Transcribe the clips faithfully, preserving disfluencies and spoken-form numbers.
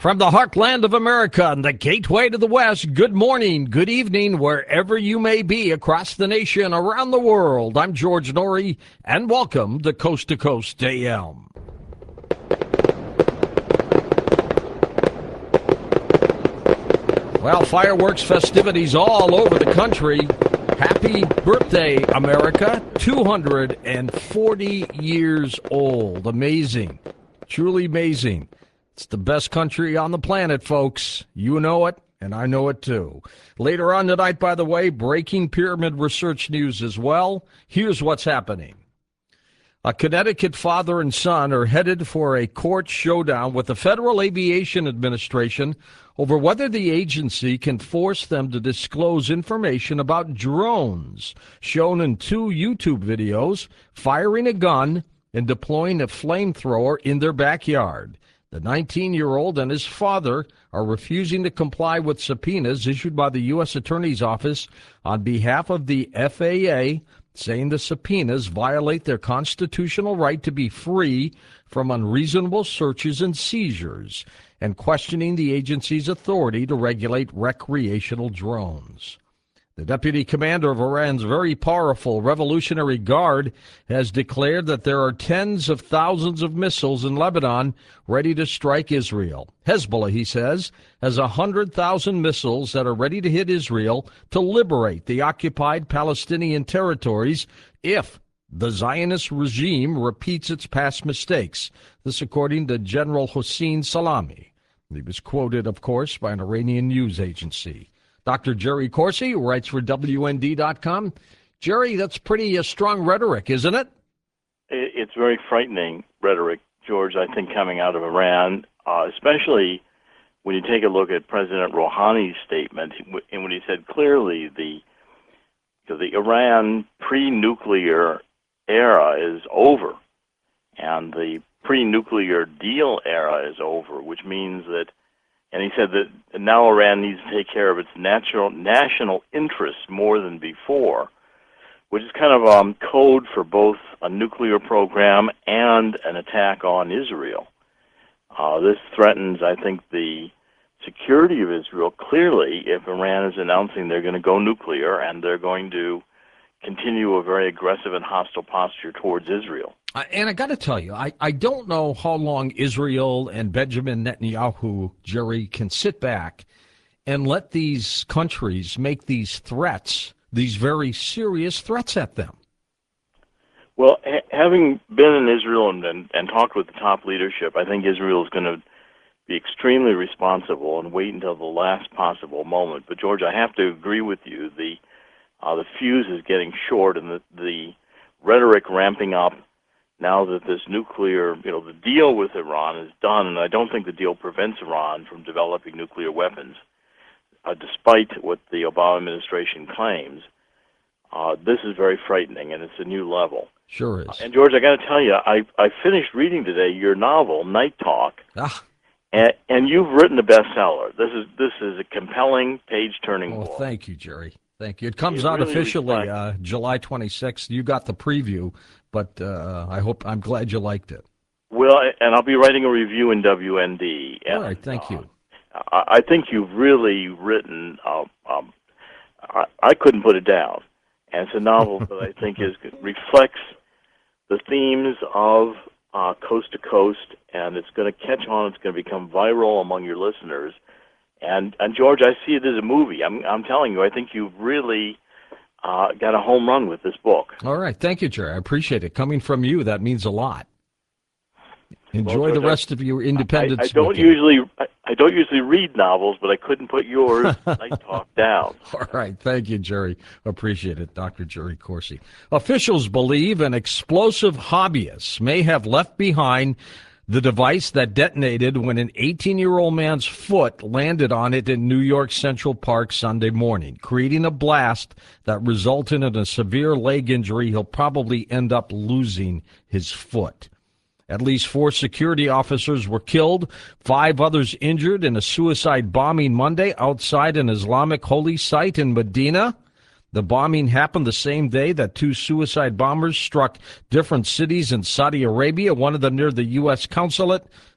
From the heartland of America and the gateway to the West, good morning, good evening, wherever you may be across the nation, around the world. I'm George Noory, and welcome to Coast to Coast A M. Well, fireworks festivities all over the country. Happy birthday, America. two hundred forty years old. Amazing. Truly amazing. It's the best country on the planet, folks. You know it, and I know it too. Later on tonight, by the way, breaking pyramid research news as well. Here's what's happening. A Connecticut father and son are headed for a court showdown with the Federal Aviation Administration over whether the agency can force them to disclose information about drones shown in two YouTube videos firing a gun and deploying a flamethrower in their backyard. The nineteen-year-old and his father are refusing to comply with subpoenas issued by the U S Attorney's Office on behalf of the F A A, saying the subpoenas violate their constitutional right to be free from unreasonable searches and seizures, and questioning the agency's authority to regulate recreational drones. The deputy commander of Iran's very powerful Revolutionary Guard has declared that there are tens of thousands of missiles in Lebanon ready to strike Israel. Hezbollah, he says, has one hundred thousand missiles that are ready to hit Israel to liberate the occupied Palestinian territories if the Zionist regime repeats its past mistakes. This according to General Hossein Salami. He was quoted, of course, by an Iranian news agency. Doctor Jerry Corsi, who writes for W N D dot com. Jerry, that's pretty uh, strong rhetoric, isn't it? It's very frightening rhetoric, George, I think, coming out of Iran, uh, especially when you take a look at President Rouhani's statement, and when he said clearly the, the Iran pre-nuclear era is over, and the pre-nuclear deal era is over, which means that, and he said that now Iran needs to take care of its natural national interests more than before, which is kind of um, code for both a nuclear program and an attack on Israel. Uh, this threatens, I think, the security of Israel clearly if Iran is announcing they're going to go nuclear and they're going to continue a very aggressive and hostile posture towards Israel. Uh, and I got to tell you, I, I don't know how long Israel and Benjamin Netanyahu, Jerry, can sit back and let these countries make these threats, these very serious threats at them. Well, ha- having been in Israel and, and, and talked with the top leadership, I think Israel is going to be extremely responsible and wait until the last possible moment. But, George, I have to agree with you. The, uh, the fuse is getting short and the, the rhetoric ramping up. Now that this nuclear, you know, the deal with Iran is done, and I don't think the deal prevents Iran from developing nuclear weapons, uh, despite what the Obama administration claims. Uh, this is very frightening, and it's a new level. Sure is. Uh, and, George, I got to tell you, I, I finished reading today your novel, Night Talk, ah. and, and you've written a bestseller. This is this is a compelling, page-turning Oh, book. thank you, Jerry. Thank you. It comes It out really officially uh, July twenty-sixth. You got the preview. But uh, I hope I'm glad you liked it. Well, and I'll be writing a review in W N D. All and, right, thank you. Uh, I, I think you've really written. Uh, um, I, I couldn't put it down, and it's a novel that I think is reflects the themes of uh, Coast to Coast, and it's going to catch on. It's going to become viral among your listeners. And and George, I see it as a movie. I'm I'm telling you, I think you've really. Uh, got a home run with this book. All right. Thank you, Jerry. I appreciate it. Coming from you, that means a lot. Enjoy well, the rest I, of your independence. I, I don't weekend. usually I, I don't usually read novels, but I couldn't put yours, Night Talk, down. All right. Thank you, Jerry. Appreciate it. Doctor Jerry Corsi. Officials believe an explosive hobbyist may have left behind the device that detonated when an eighteen-year-old man's foot landed on it in New York Central Park Sunday morning, creating a blast that resulted in a severe leg injury. He'll probably end up losing his foot. At least four security officers were killed, five others injured in a suicide bombing Monday outside an Islamic holy site in Medina. The bombing happened the same day that two suicide bombers struck different cities in Saudi Arabia, one of them near the U S consulate,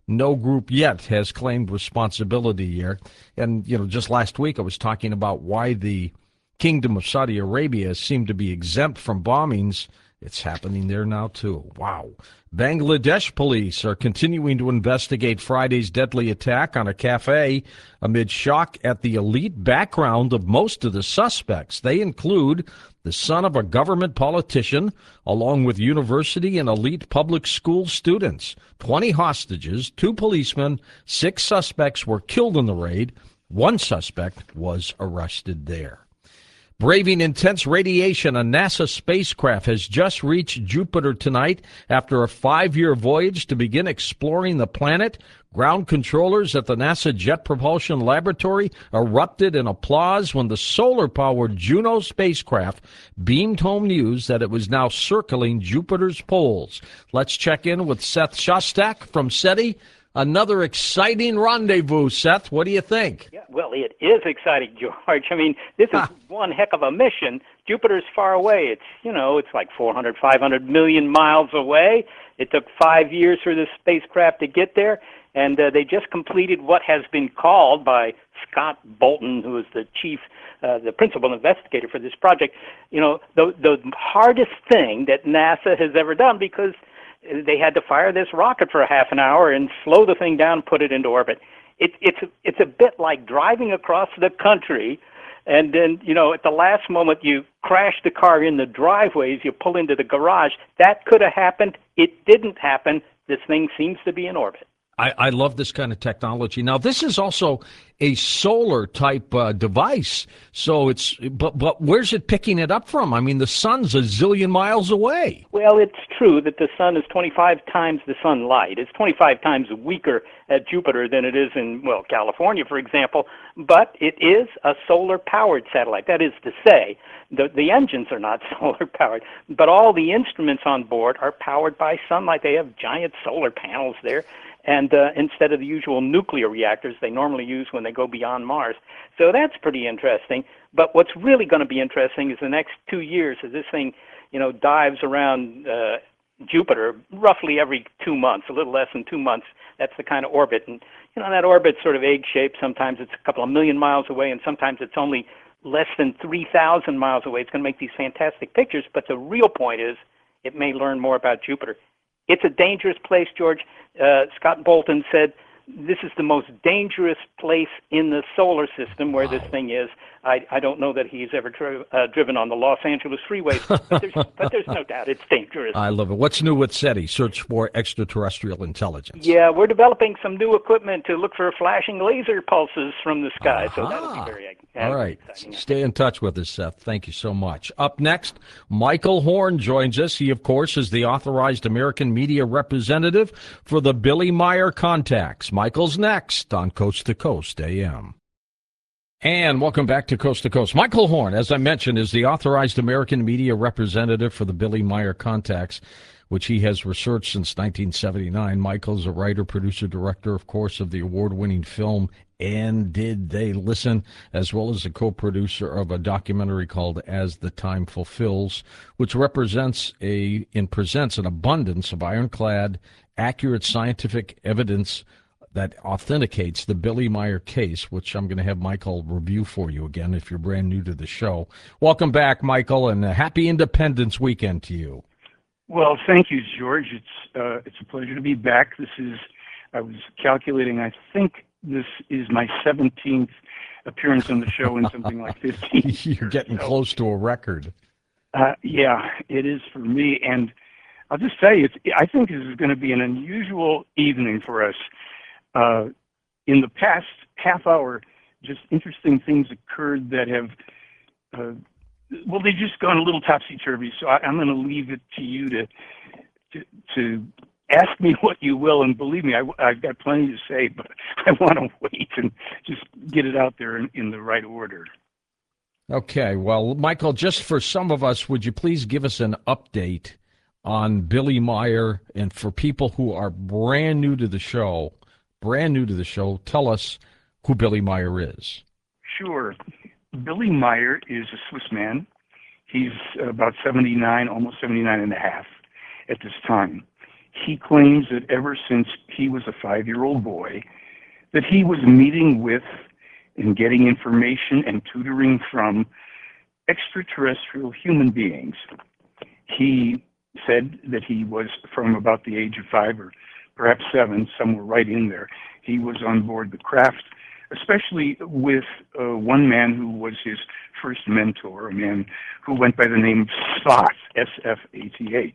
No group yet has claimed responsibility here. And, you know, just last week I was talking about why the Kingdom of Saudi Arabia seemed to be exempt from bombings. It's happening there now, too. Wow. Bangladesh police are continuing to investigate Friday's deadly attack on a cafe amid shock at the elite background of most of the suspects. They include the son of a government politician, along with university and elite public school students. twenty hostages, two policemen, six suspects were killed in the raid. One suspect was arrested there. Braving intense radiation, a NASA spacecraft has just reached Jupiter tonight after a five-year voyage to begin exploring the planet. Ground controllers at the NASA Jet Propulsion Laboratory erupted in applause when the solar-powered Juno spacecraft beamed home news that it was now circling Jupiter's poles. Let's check in with Seth Shostak from SETI. Another exciting rendezvous, Seth. What do you think? Yeah, well, it is exciting, George. I mean, this is one heck of a mission. Jupiter's far away. It's, you know, it's like four hundred, five hundred million miles away. It took five years for this spacecraft to get there, and uh, they just completed what has been called by Scott Bolton, who is the chief, uh, the principal investigator for this project, you know, the, the hardest thing that NASA has ever done, because they had to fire this rocket for a half an hour and slow the thing down, put it into orbit. It, it's it's a bit like driving across the country, and then, you know, at the last moment you crash the car in the driveways, you pull into the garage. That could have happened. It didn't happen. This thing seems to be in orbit. I, I love this kind of technology. Now, this is also a solar type uh, device. So it's, but but where's it picking it up from? I mean, the sun's a zillion miles away. Well, it's true that the sun is twenty-five times the sunlight. It's twenty-five times weaker at Jupiter than it is in, well, California, for example. But it is a solar-powered satellite. That is to say, the the engines are not solar-powered, but all the instruments on board are powered by sunlight. They have giant solar panels there. And uh, instead of the usual nuclear reactors they normally use when they go beyond Mars. So that's pretty interesting. But what's really going to be interesting is the next two years as this thing, you know, dives around uh, Jupiter roughly every two months, a little less than two months. That's the kind of orbit. And, you know, that orbit's sort of egg-shaped. Sometimes it's a couple of million miles away, and sometimes it's only less than three thousand miles away. It's going to make these fantastic pictures. But the real point is it may learn more about Jupiter. It's a dangerous place, George. Uh, Scott Bolton said this is the most dangerous place in the solar system where wow. this thing is. I, I don't know that he's ever dri- uh, driven on the Los Angeles freeways, but there's, but there's no doubt it's dangerous. I love it. What's new with SETI? Search for extraterrestrial intelligence. Yeah, we're developing some new equipment to look for flashing laser pulses from the sky, uh-huh. so that'll be very uh, All right. exciting. Stay in touch with us, Seth. Thank you so much. Up next, Michael Horn joins us. He, of course, is the authorized American media representative for the Billy Meier Contacts. Michael's next on Coast to Coast A M. And welcome back to Coast to Coast. Michael Horn, as I mentioned, is the authorized American media representative for the Billy Meier Contacts, which he has researched since nineteen seventy-nine. Michael's a writer, producer, director, of course, of the award-winning film And Did They Listen, as well as a co-producer of a documentary called As the Time Fulfills, which represents a and presents an abundance of ironclad, accurate scientific evidence that authenticates the Billy Meier case, which I'm going to have Michael review for you again if you're brand new to the show. Welcome back, Michael, and a happy Independence Weekend to you. Well, thank you, George. It's uh, it's a pleasure to be back. This is, I was calculating, I think this is my seventeenth appearance on the show in something like fifteen years. You're getting so close to a record. Uh, yeah, it is for me. And I'll just tell you, it's, I think this is going to be an unusual evening for us. Uh, in the past half hour, just interesting things occurred that have, uh, well, they've just gone a little topsy-turvy. So I, I'm going to leave it to you to, to to ask me what you will, and believe me, I, I've got plenty to say, but I want to wait and just get it out there in, in the right order. Okay, well, Michael, just for some of us, would you please give us an update on Billy Meier, and for people who are brand new to the show, brand new to the show, tell us who Billy Meier is. Sure. Billy Meier is a Swiss man. He's about seventy-nine, almost seventy-nine and a half at this time. he claims that ever since he was a five-year-old boy, that he was meeting with and getting information and tutoring from extraterrestrial human beings. He said that he was from about the age of five or perhaps seven, somewhere right in there. He was on board the craft, especially with uh, one man who was his first mentor, a man who went by the name of Sfath, S F A T H.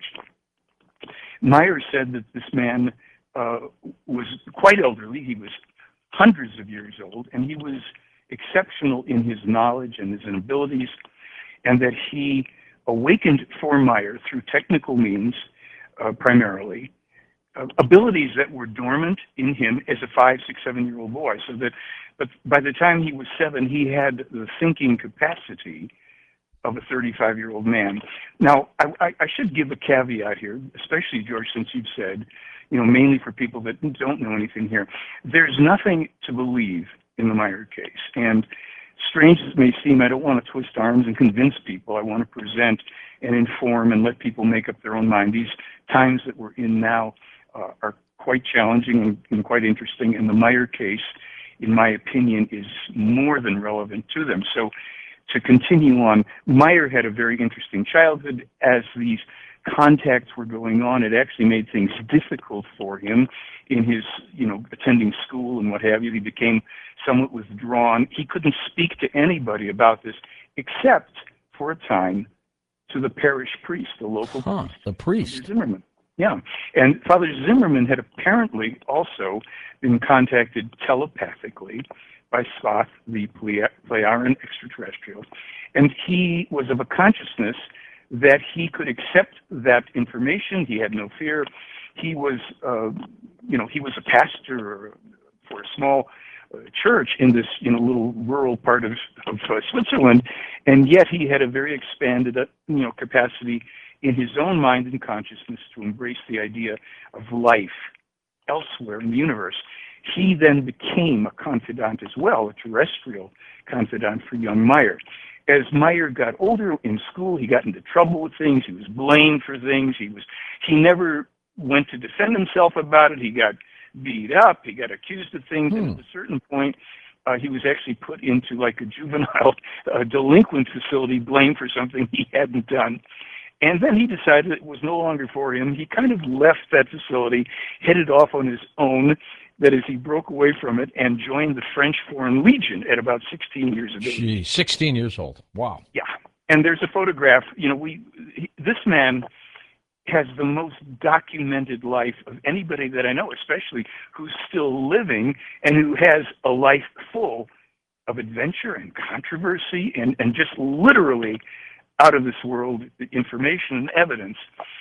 Meyer said that this man uh, was quite elderly. He was hundreds of years old, and he was exceptional in his knowledge and his abilities, and that he awakened for Meyer through technical means, uh, primarily, uh, abilities that were dormant in him as a five, six, seven-year-old boy. So that, but by the time he was seven, he had the thinking capacity of a thirty-five-year-old man. Now, I, I, I should give a caveat here, especially, George, since you've said, you know, mainly for people that don't know anything here, there's nothing to believe in the Meyer case. And strange as it may seem, I don't want to twist arms and convince people. I want to present and inform and let people make up their own mind. These times that we're in now uh, are quite challenging and, and quite interesting, and the Meyer case, in my opinion, is more than relevant to them. So to continue on, Meyer had a very interesting childhood. As these contacts were going on, it actually made things difficult for him in his, you know, attending school and what have you. He became somewhat withdrawn. He couldn't speak to anybody about this except for a time to the parish priest, the local huh, priest. The priest. Father Zimmerman. Yeah. And Father Zimmerman had apparently also been contacted telepathically by Sfath, the Plejaren extraterrestrial. And he was of a consciousness that he could accept that information. He had no fear. He was, uh, you know, he was a pastor for a small uh, church in this, you know, little rural part of, of uh, Switzerland, and yet he had a very expanded, uh, you know, capacity in his own mind and consciousness to embrace the idea of life elsewhere in the universe. He then became a confidant as well, a terrestrial confidant for young Meyer. As Meyer got older in school, he got into trouble with things. He was blamed for things. He was he never went to defend himself about it. He got beat up. He got accused of things. Hmm. And at a certain point, uh, he was actually put into like a juvenile uh, delinquent facility, blamed for something he hadn't done. And then he decided it was no longer for him. He kind of left that facility, headed off on his own. That is, he broke away from it and joined the French Foreign Legion at about sixteen years of age. Gee, sixteen years old. Wow. Yeah. And there's a photograph. You know, we he, this man has the most documented life of anybody that I know, especially who's still living and who has a life full of adventure and controversy and, and just literally out of this world information and evidence.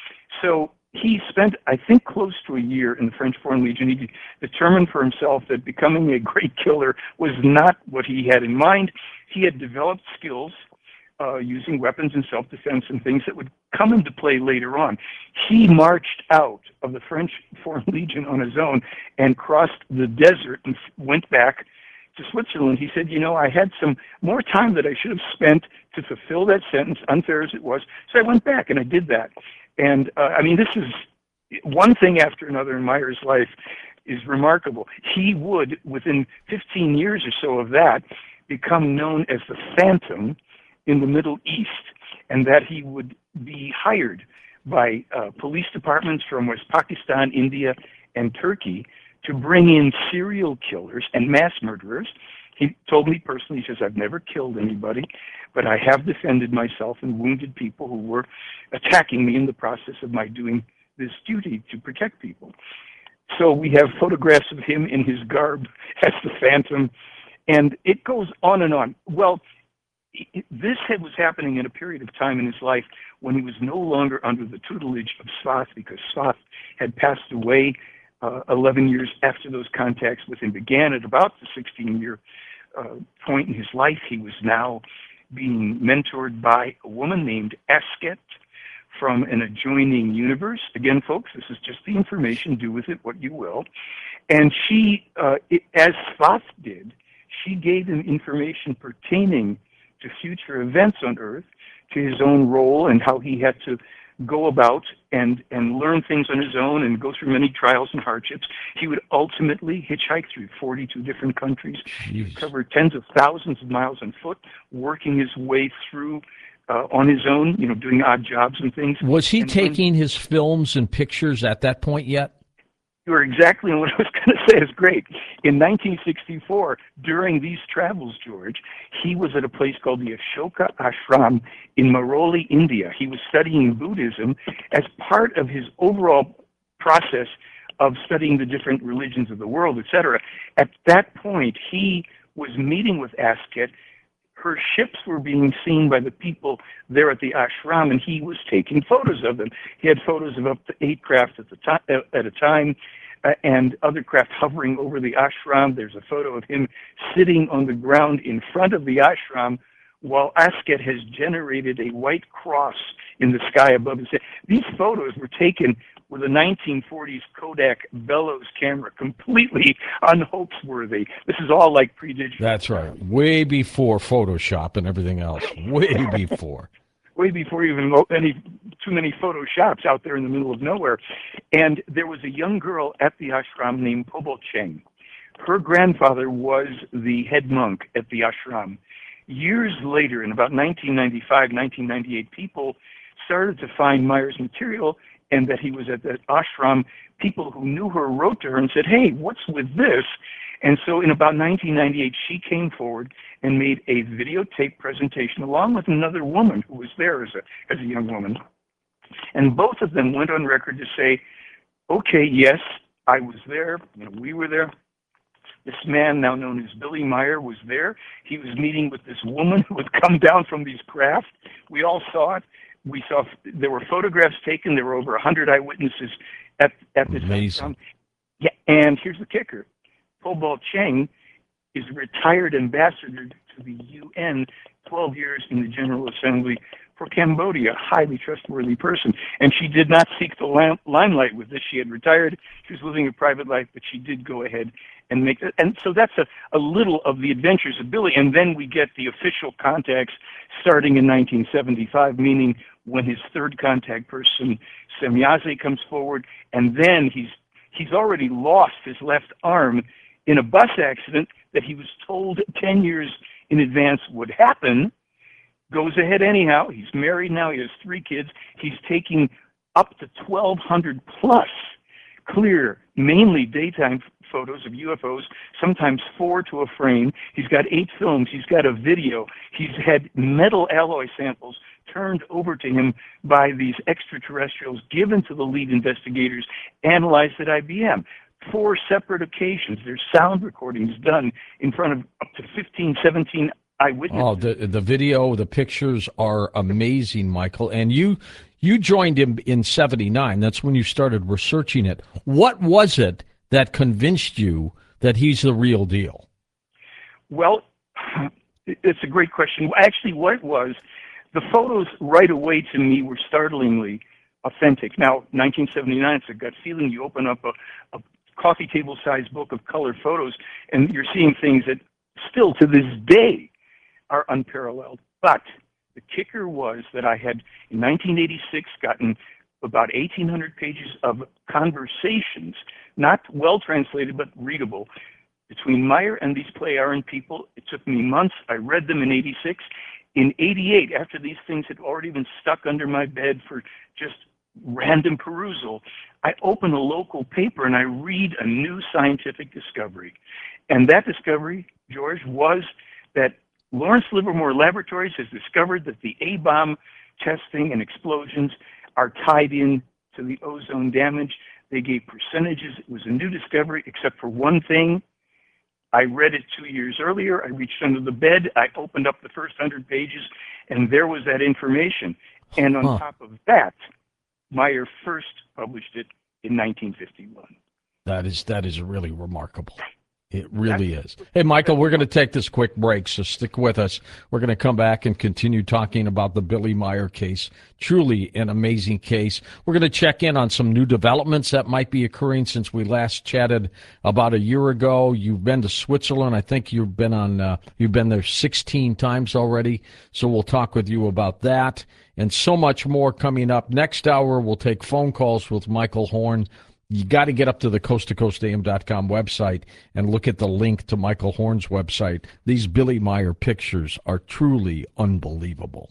So he spent, I think, close to a year in the French Foreign Legion. He determined for himself that becoming a great killer was not what he had in mind. He had developed skills uh, using weapons and self-defense and things that would come into play later on. He marched out of the French Foreign Legion on his own and crossed the desert and went back to Switzerland. He said, you know, I had some more time that I should have spent to fulfill that sentence, unfair as it was, so I went back and I did that. And, uh, I mean, this is one thing after another in Meyer's life is remarkable. He would, within fifteen years or so of that, become known as the Phantom in the Middle East, and that he would be hired by uh, police departments from West Pakistan, India, and Turkey to bring in serial killers and mass murderers. He told me personally, he says, I've never killed anybody, but I have defended myself and wounded people who were attacking me in the process of my doing this duty to protect people. So we have photographs of him in his garb as the Phantom, and it goes on and on. Well, this was happening in a period of time in his life when he was no longer under the tutelage of Sfath, because Sfath had passed away uh, eleven years after those contacts with him began. At about the sixteen-year uh, point in his life, he was now being mentored by a woman named Asket from an adjoining universe. Again, folks, this is just the information. Do with it what you will. And she, uh, it, as Sfath did, she gave him information pertaining to future events on Earth, to his own role and how he had to go about and, and learn things on his own and go through many trials and hardships. He would ultimately hitchhike through forty-two different countries, Jeez. cover tens of thousands of miles on foot, working his way through uh, on his own, you know, doing odd jobs and things. Was he and taking when, his films and pictures at that point yet? You are exactly what I was going to say is great. In nineteen sixty-four, during these travels, George, he was at a place called the Ashoka Ashram in Maroli, India. He was studying Buddhism as part of his overall process of studying the different religions of the world, et cetera. At that point, he was meeting with Asket. Her ships were being seen by the people there at the ashram, and he was taking photos of them. He had photos of up to eight craft at the time, at a time, uh, and other craft hovering over the ashram. There's a photo of him sitting on the ground in front of the ashram, while Asket has generated a white cross in the sky above his head. These photos were taken with a nineteen forties Kodak bellows camera, completely unhoax-worthy. This is all like pre-digital. That's right. Way before Photoshop and everything else. Way before. Way before even any too many Photoshops out there in the middle of nowhere. And there was a young girl at the ashram named Pobol Cheng. Her grandfather was the head monk at the ashram. Years later, in about nineteen ninety-five, nineteen ninety-eight, people started to find Meyer's material and that he was at the ashram. People who knew her wrote to her and said, hey, what's with this? And so in about nineteen ninety-eight, she came forward and made a videotape presentation along with another woman who was there as a, as a young woman. And both of them went on record to say, okay, yes, I was there, you know, we were there. This man, now known as Billy Meyer, was there. He was meeting with this woman who had come down from these craft. We all saw it. We saw there were photographs taken. There were over a hundred eyewitnesses at at this Amazing. Yeah, and here's the kicker: Pobol Cheng is a retired ambassador to the U N, twelve years in the General Assembly for Cambodia, a highly trustworthy person. And she did not seek the lam- limelight with this. She had retired. She was living a private life, but she did go ahead and make it. And so that's a, a little of the adventures of Billy. And then we get the official contacts starting in nineteen seventy-five, meaning when his third contact person, Semyaze, comes forward, and then he's he's already lost his left arm in a bus accident that he was told ten years in advance would happen. Goes ahead anyhow. He's married now. He has three kids. He's taking up to twelve hundred plus clear, mainly daytime photos of U F Os, sometimes four to a frame. He's got eight films. He's got a video. He's had metal alloy samples turned over to him by these extraterrestrials, given to the lead investigators, analyzed at I B M. Four separate occasions. There's sound recordings done in front of up to fifteen, seventeen eyewitnesses. Oh, the the video, the pictures are amazing, Michael. And you you joined him in seventy-nine. That's when you started researching it. What was it that convinced you that he's the real deal? Well, it's a great question. Actually, what it was, the photos right away to me were startlingly authentic. Now, nineteen seventy-nine, it's a gut feeling. You open up a, a coffee table sized book of color photos, and you're seeing things that still to this day are unparalleled. But the kicker was that I had, in nineteen eighty-six, gotten about eighteen hundred pages of conversations, not well translated, but readable, between Meyer and these Plejaren people. It took me months. I read them in eighty-six. In eighty-eight, after these things had already been stuck under my bed for just random perusal, I open a local paper and I read a new scientific discovery. And that discovery, George, was that Lawrence Livermore Laboratories has discovered that the A-bomb testing and explosions are tied in to the ozone damage. They gave percentages. It was a new discovery, except for one thing. I read it two years earlier. I reached under the bed. I opened up the first hundred pages, and there was that information. And on huh. top of that, Meyer first published it in nineteen fifty-one. That is that is really remarkable. It really is. Hey, Michael, we're going to take this quick break, so stick with us. We're going to come back and continue talking about the Billy Meier case. Truly an amazing case. We're going to check in on some new developments that might be occurring since we last chatted about a year ago. You've been to Switzerland. I think you've been on. Uh, you've been there sixteen times already. So we'll talk with you about that and so much more coming up. Next hour, we'll take phone calls with Michael Horn. You got to get up to the coast to coast A M dot com website and look at the link to Michael Horn's website. These Billy Meier pictures are truly unbelievable.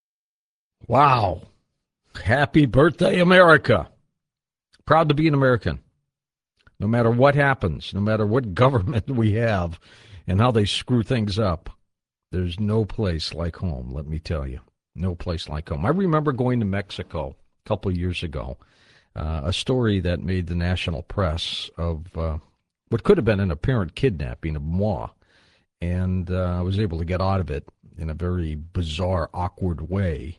Wow. Happy birthday, America. Proud to be an American. No matter what happens, no matter what government we have and how they screw things up, there's no place like home, let me tell you. No place like home. I remember going to Mexico a couple of years ago. Uh, a story that made the national press of uh, what could have been an apparent kidnapping of moi. And uh, I was able to get out of it in a very bizarre, awkward way.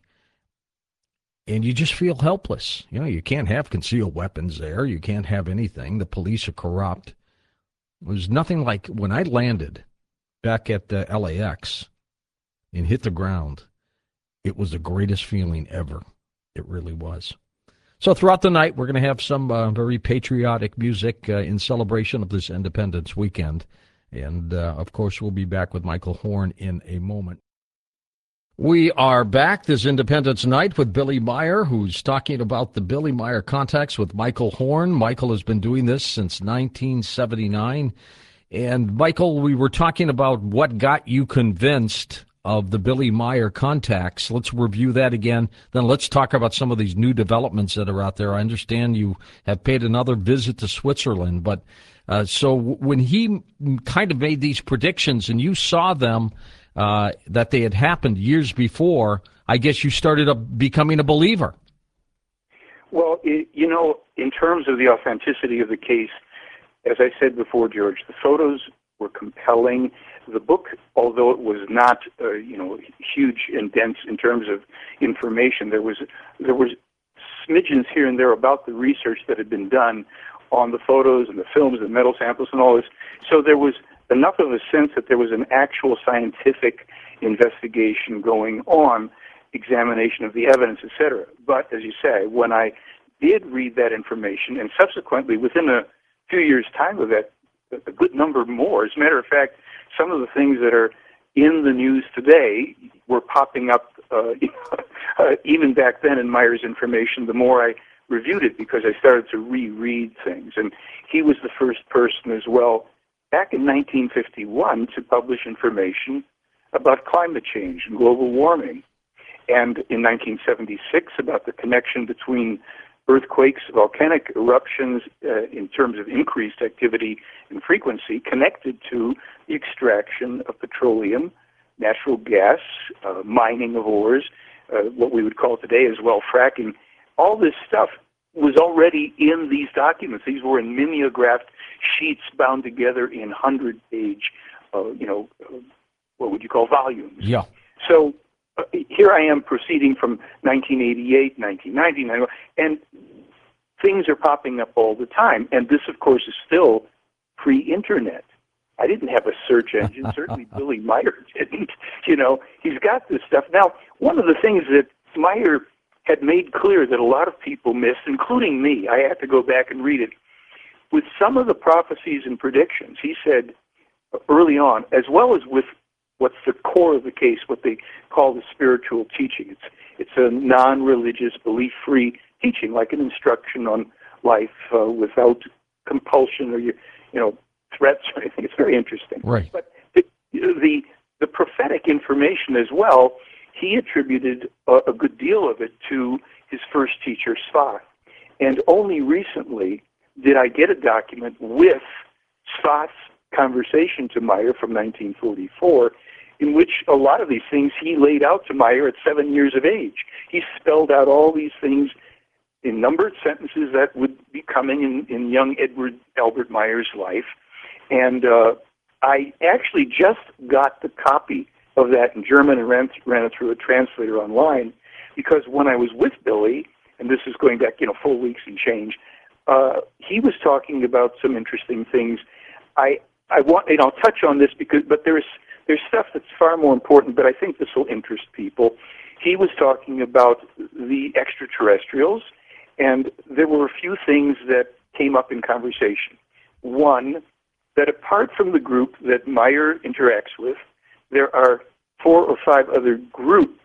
And you just feel helpless. You know, you can't have concealed weapons there. You can't have anything. The police are corrupt. It was nothing like when I landed back at the L A X and hit the ground. It was the greatest feeling ever. It really was. So throughout the night, we're going to have some uh, very patriotic music uh, in celebration of this Independence weekend. And, uh, of course, we'll be back with Michael Horn in a moment. We are back this Independence night with Billy Meier, who's talking about the Billy Meier contacts with Michael Horn. Michael has been doing this since nineteen seventy-nine. And, Michael, we were talking about what got you convinced of the Billy Meier contacts. Let's review that again. Then let's talk about some of these new developments that are out there. I understand you have paid another visit to Switzerland, but uh, so when he kind of made these predictions and you saw them, uh, that they had happened years before, I guess you started up becoming a believer. Well, it, you know, in terms of the authenticity of the case, as I said before, George, the photos were compelling. The book, although it was not, uh, you know, huge and dense in terms of information, there was there was smidgens here and there about the research that had been done on the photos and the films and metal samples and all this. So there was enough of a sense that there was an actual scientific investigation going on, examination of the evidence, et cetera. But as you say, when I did read that information, and subsequently within a few years' time of that, a good number more. As a matter of fact, some of the things that are in the news today were popping up uh, uh, even back then in Meier's information. The more I reviewed it, because I started to reread things. And he was the first person as well, back in nineteen fifty-one, to publish information about climate change and global warming. And in nineteen seventy-six, about the connection between earthquakes, volcanic eruptions uh, in terms of increased activity and frequency connected to the extraction of petroleum, natural gas, uh, mining of ores, uh, what we would call today as well fracking. All this stuff was already in these documents. These were in mimeographed sheets bound together in hundred-page, uh, you know, uh, what would you call volumes? Yeah. So Uh, here I am proceeding from nineteen eighty-eight, nineteen ninety, and things are popping up all the time. And this, of course, is still pre-internet. I didn't have a search engine. Certainly Billy Meier didn't. You know, he's got this stuff. Now, one of the things that Meier had made clear that a lot of people missed, including me, I had to go back and read it, with some of the prophecies and predictions, he said early on, as well as with what's the core of the case, what they call the spiritual teaching. It's it's a non-religious, belief-free teaching, like an instruction on life uh, without compulsion or you you know threats or anything. It's very interesting. Right. But the the, the prophetic information as well, he attributed a, a good deal of it to his first teacher, Sfath. And only recently did I get a document with Sfath's conversation to Meier from nineteen forty-four, in which a lot of these things he laid out to Meier at seven years of age. He spelled out all these things in numbered sentences that would be coming in, in young Edward Albert Meier's life. And uh, I actually just got the copy of that in German and ran, ran it through a translator online, because when I was with Billy, and this is going back, you know, four weeks and change, uh, he was talking about some interesting things. I I want, and I'll touch on this because, but there's there's stuff that's far more important. But I think this will interest people. He was talking about the extraterrestrials, and there were a few things that came up in conversation. One, that apart from the group that Meyer interacts with, there are four or five other groups,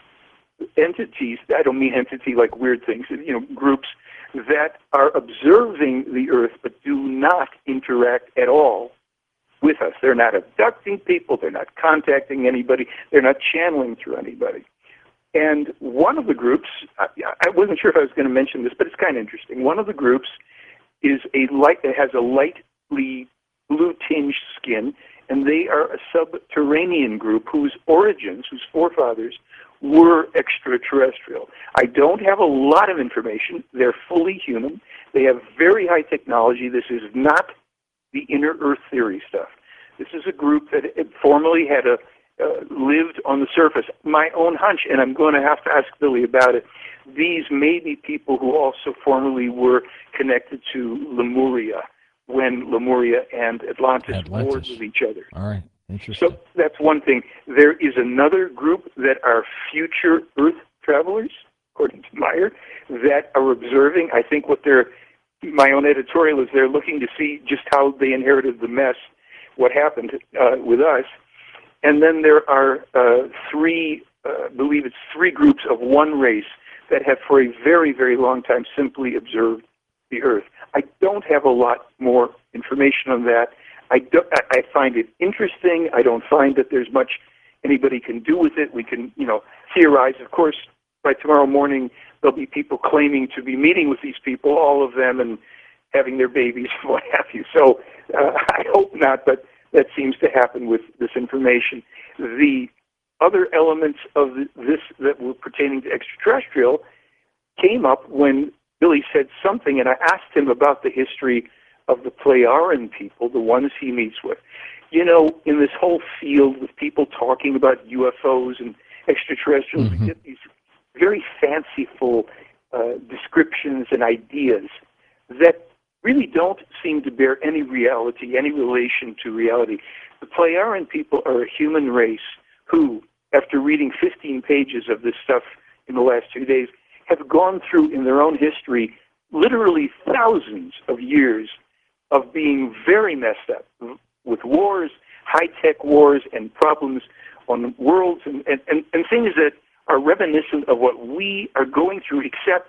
entities. I don't mean entity like weird things. You know, groups that are observing the Earth but do not interact at all with us. They're not abducting people. They're not contacting anybody. They're not channeling through anybody. And one of the groups, I, I wasn't sure if I was going to mention this, but it's kind of interesting. One of the groups is a light that has a lightly blue-tinged skin, and they are a subterranean group whose origins, whose forefathers, were extraterrestrial. I don't have a lot of information. They're fully human. They have very high technology. This is not the inner Earth theory stuff. This is a group that formerly had a uh, lived on the surface. My own hunch, and I'm going to have to ask Billy about it, these may be people who also formerly were connected to Lemuria, when Lemuria and Atlantis, Atlantis. warred with each other. All right, interesting. So that's one thing. There is another group that are future Earth travelers, according to Meyer, that are observing. I think what they're, my own editorial is they're looking to see just how they inherited the mess, what happened uh, with us. And then there are uh, three, uh, I believe it's three groups of one race that have for a very, very long time simply observed the Earth. I don't have a lot more information on that. I, do, I find it interesting. I don't find that there's much anybody can do with it. We can, you know, theorize. Of course, by tomorrow morning, there'll be people claiming to be meeting with these people, all of them, and having their babies and what have you. So uh, I hope not, but that seems to happen with this information. The other elements of this that were pertaining to extraterrestrial came up when Billy said something, and I asked him about the history of the Plejaren people, the ones he meets with. You know, in this whole field with people talking about U F Os and extraterrestrials, mm-hmm. we get these very fanciful uh, descriptions and ideas that really don't seem to bear any reality, any relation to reality. The Plejaren people are a human race who, after reading fifteen pages of this stuff in the last two days, have gone through in their own history literally thousands of years of being very messed up with wars, high-tech wars, and problems on worlds and, and, and, and things that are reminiscent of what we are going through, except,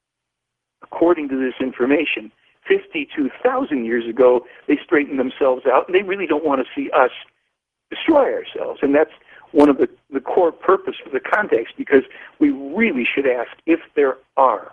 according to this information, fifty-two thousand years ago, they straightened themselves out, and they really don't want to see us destroy ourselves. And that's one of the, the core purpose for the context, because we really should ask if there are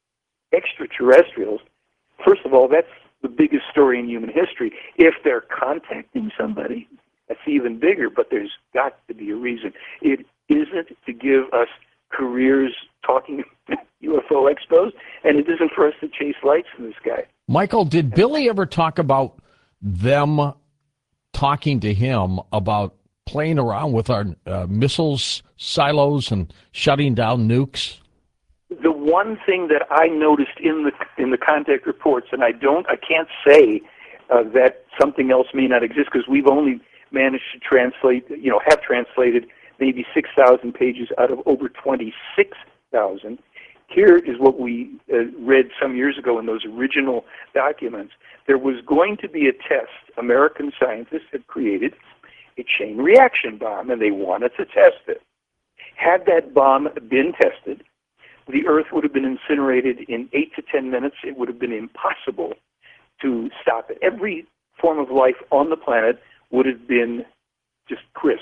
extraterrestrials. First of all, that's the biggest story in human history. If they're contacting somebody, that's even bigger, but there's got to be a reason. It isn't to give us careers talking U F O expos, and it isn't for us to chase lights in the sky. Michael, did Billy ever talk about them talking to him about playing around with our uh, missiles, silos, and shutting down nukes? The one thing that I noticed in the in the contact reports, and I don't, I can't say uh, that something else may not exist, because we've only managed to translate, you know, have translated maybe six thousand pages out of over twenty-six thousand. Here is what we uh, read some years ago in those original documents. There was going to be a test. American scientists had created a chain reaction bomb, and they wanted to test it. Had that bomb been tested, the Earth would have been incinerated in eight to ten minutes. It would have been impossible to stop it. Every form of life on the planet would have been just crisped.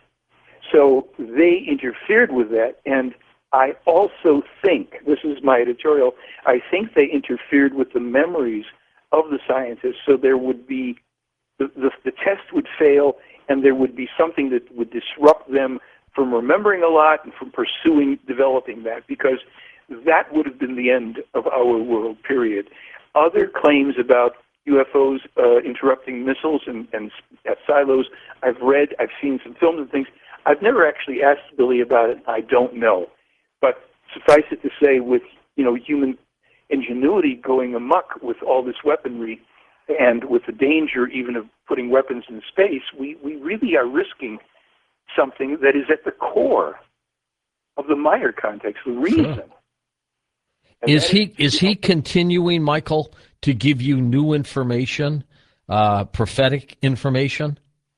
So they interfered with that, and I also think, this is my editorial, I think they interfered with the memories of the scientists, so there would be, the, the, the test would fail, and there would be something that would disrupt them from remembering a lot and from pursuing developing that, because that would have been the end of our world, period. Other claims about U F Os uh, interrupting missiles and, and at silos, I've read, I've seen some films and things. I've never actually asked Billy about it. I don't know. But suffice it to say, with, you know, human ingenuity going amok with all this weaponry, and with the danger even of putting weapons in space, we, we really are risking something that is at the core of the Meyer context, the reason. Sure. Is he is he continuing, Michael, to give you new information, uh, prophetic information?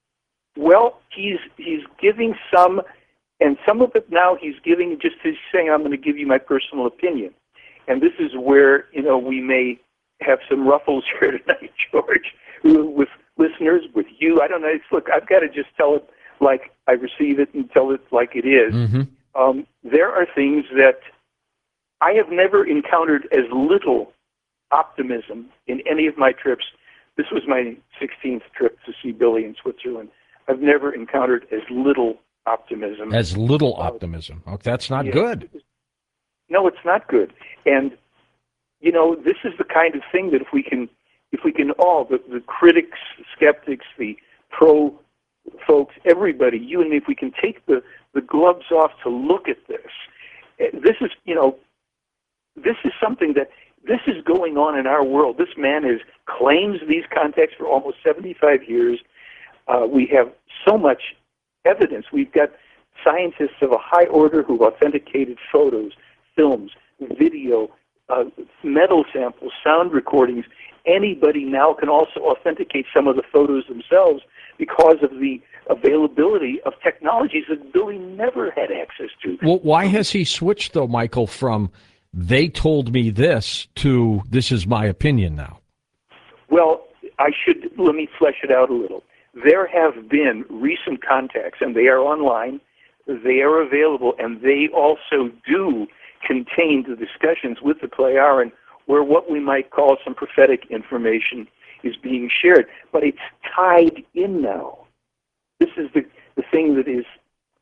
Well, he's he's giving some, and some of it now he's giving just he's saying, I'm going to give you my personal opinion. And this is where, you know, we may have some ruffles here tonight, George, with listeners, with you. I don't know. It's, look, I've got to just tell it like I receive it and tell it like it is. Mm-hmm. Um, there are things that I have never encountered as little optimism in any of my trips. This was my sixteenth trip to see Billy in Switzerland. I've never encountered as little optimism. As little optimism. Oh, that's not yeah. good. No, it's not good. And, you know, this is the kind of thing that if we can, if we can all, the, the critics, skeptics, the pro folks, everybody, you and me, if we can take the, the gloves off to look at this, this is, you know, this is something that, this is going on in our world. This man has claims these contacts for almost seventy-five years. Uh, we have so much evidence. We've got scientists of a high order who've authenticated photos, films, video, uh, metal samples, sound recordings. Anybody now can also authenticate some of the photos themselves because of the availability of technologies that Billy never had access to. Well, why has he switched, though, Michael, from they told me this to this is my opinion now? Well, I should, let me flesh it out a little. There have been recent contacts, and they are online, they are available, and they also do contain the discussions with the Plejaren where what we might call some prophetic information is being shared. But it's tied in now. This is the, the thing that is,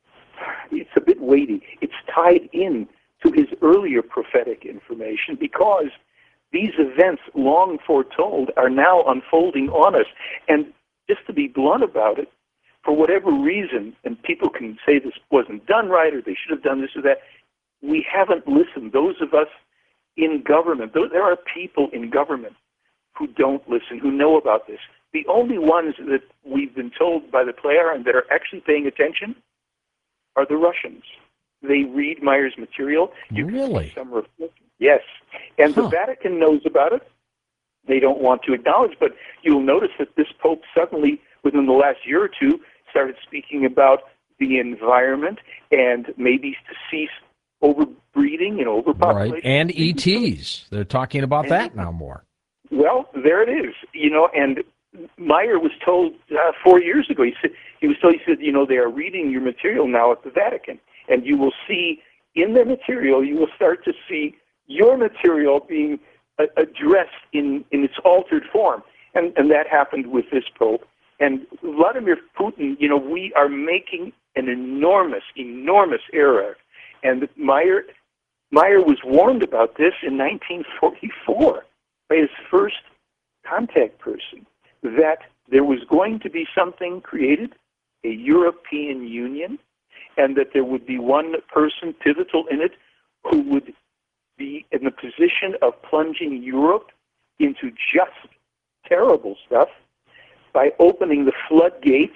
it's a bit weighty. It's tied in to his earlier prophetic information because these events long foretold are now unfolding on us. And just to be blunt about it, for whatever reason, and people can say this wasn't done right or they should have done this or that, we haven't listened. Those of us in government, there are people in government who don't listen, who know about this. The only ones that we've been told by the Plejaren that are actually paying attention are the Russians. They read Meyer's material. You really? Can see some reflection. Yes. And huh. the Vatican knows about it. They don't want to acknowledge, but you'll notice that this Pope suddenly, within the last year or two, started speaking about the environment and maybe to cease overbreeding and overpopulation. Right. And E Ts. They're talking about and, that now more. Well, there it is. You know, and Meyer was told uh, four years ago, he said, he was told, he said, you know, they are reading your material now at the Vatican. And you will see in their material, you will start to see your material being uh, addressed in, in its altered form. And, and that happened with this Pope. And Vladimir Putin, you know, we are making an enormous, enormous error. And Meyer, Meyer was warned about this in nineteen forty-four by his first contact person, that there was going to be something created, a European Union, and that there would be one person pivotal in it who would be in the position of plunging Europe into just terrible stuff by opening the floodgates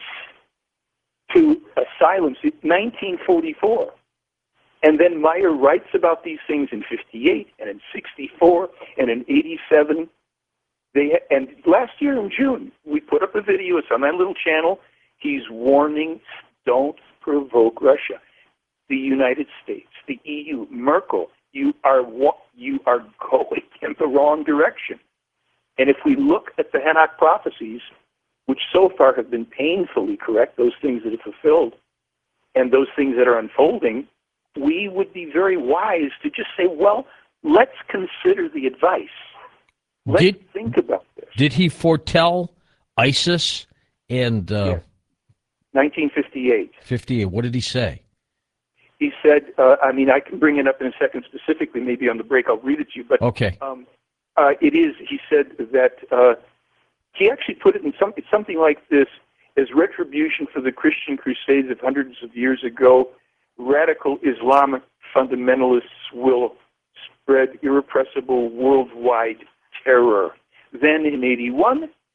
to asylums in nineteen forty-four. And then Meyer writes about these things in fifty-eight and in sixty-four and in eighty-seven. They, and last year in June, we put up a video. It's on my little channel. He's warning, don't provoke Russia. The United States, the E U, Merkel, you are you are going in the wrong direction. And if we look at the Henoch prophecies, which so far have been painfully correct, those things that have fulfilled, and those things that are unfolding, we would be very wise to just say, well, let's consider the advice. Let's did, think about this. Did he foretell ISIS and... Uh, yes. nineteen fifty-eight. fifty-eight. What did he say? He said, uh, I mean, I can bring it up in a second specifically, maybe on the break. I'll read it to you. But okay. Um, uh, it is, he said that, uh, he actually put it in some, something like this: as retribution for the Christian crusades of hundreds of years ago, radical Islamic fundamentalists will spread irrepressible worldwide terror. Then in eighty-one,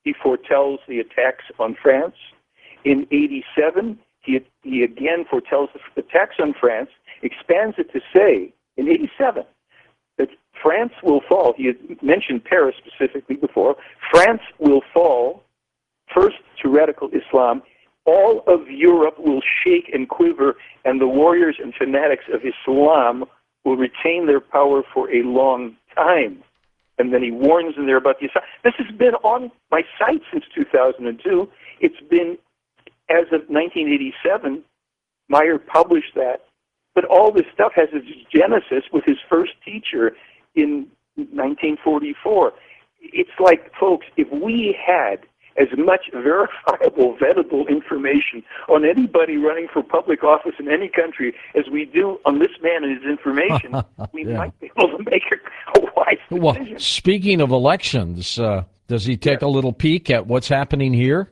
he foretells the attacks on France. In eighty-seven, he, he again foretells the attacks on France, expands it to say, in eighty-seven, that France will fall. He had mentioned Paris specifically before. France will fall first to radical Islam. All of Europe will shake and quiver, and the warriors and fanatics of Islam will retain their power for a long time. And then he warns them there about the Islam. This has been on my site since two thousand two. It's been, as of nineteen eighty-seven, Meyer published that. But all this stuff has its genesis with his first teacher in nineteen forty-four. It's like, folks, if we had as much verifiable, vetable information on anybody running for public office in any country as we do on this man and his information, we yeah. might be able to make a, a wise decision. Well, speaking of elections, uh, does he take yes. a little peek at what's happening here?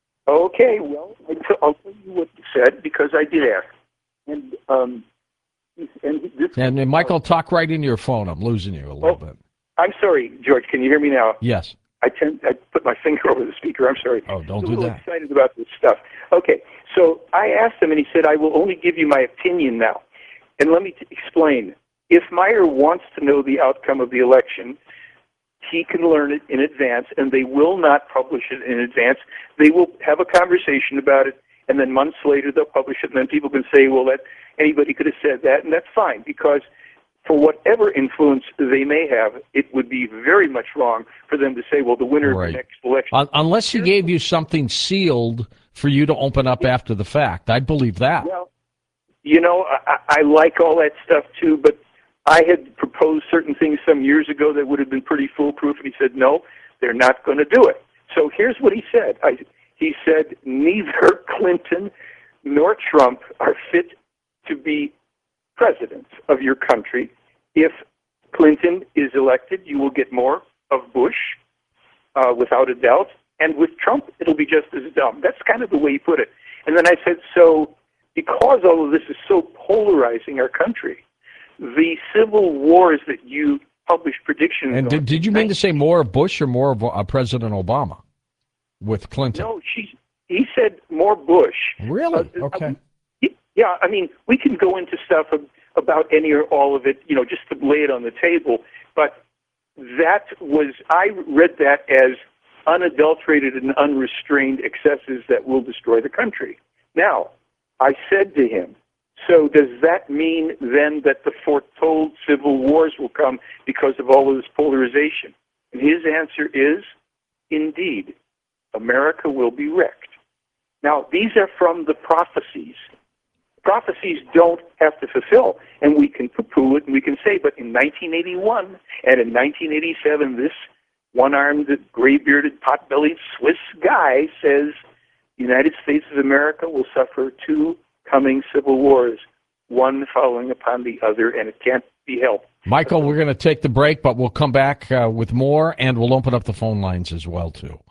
Okay, well, I'll tell you what he said, because I did ask. And, um, and, this and, and Michael, talk right into your phone. I'm losing you a little oh, bit. I'm sorry, George. Can you hear me now? Yes. I tend I put my finger over the speaker. I'm sorry. Oh, don't I'm do a little that. excited about this stuff. Okay, so I asked him, and he said, "I will only give you my opinion now." And let me t- explain. If Meyer wants to know the outcome of the election, he can learn it in advance, and they will not publish it in advance. They will have a conversation about it, and then months later they'll publish it, and then people can say, "Well, that anybody could have said that," and that's fine, because for whatever influence they may have, it would be very much wrong for them to say, well, the winner right. of the next election. Un- unless he gave you something sealed for you to open up after the fact. I'd believe that. Well, you know, I, I like all that stuff too, but I had proposed certain things some years ago that would have been pretty foolproof, and he said, no, they're not going to do it. So here's what he said. I, he said, neither Clinton nor Trump are fit to be president of your country. If Clinton is elected, you will get more of Bush, uh, without a doubt. And with Trump, it'll be just as dumb. That's kind of the way he put it. And then I said, so because all of this is so polarizing our country, the civil wars that you publish predictions And did, on, did you mean to say more of Bush or more of uh, President Obama with Clinton? No, she, he said more Bush. Really? Uh, okay. I, Yeah, I mean, we can go into stuff about any or all of it, you know, just to lay it on the table. But that was, I read that as unadulterated and unrestrained excesses that will destroy the country. Now, I said to him, so does that mean then that the foretold civil wars will come because of all of this polarization? And his answer is, indeed, America will be wrecked. Now, these are from the prophecies. Prophecies don't have to fulfill, and we can poo-poo it, and we can say, but in nineteen eighty-one and in nineteen eighty-seven, this one-armed, gray-bearded, pot-bellied Swiss guy says the United States of America will suffer two coming civil wars, one following upon the other, and it can't be helped. Michael, we're going to take the break, but we'll come back uh, with more, and we'll open up the phone lines as well, too.